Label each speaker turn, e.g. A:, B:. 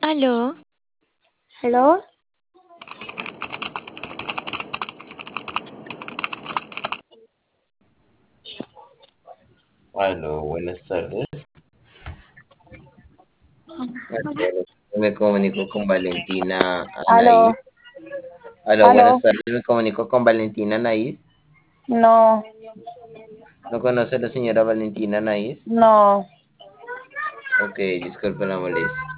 A: Aló,
B: ¿Hello?
C: Aló, buenas tardes. Me comunico con Valentina Anaís.
B: ¿Aló?
C: Aló, buenas
B: ¿Aló?
C: tardes. Me comunico con Valentina Anaís.
B: No,
C: ¿No conoce a la señora Valentina Anaís?
B: no.
C: Ok, disculpe la molestia.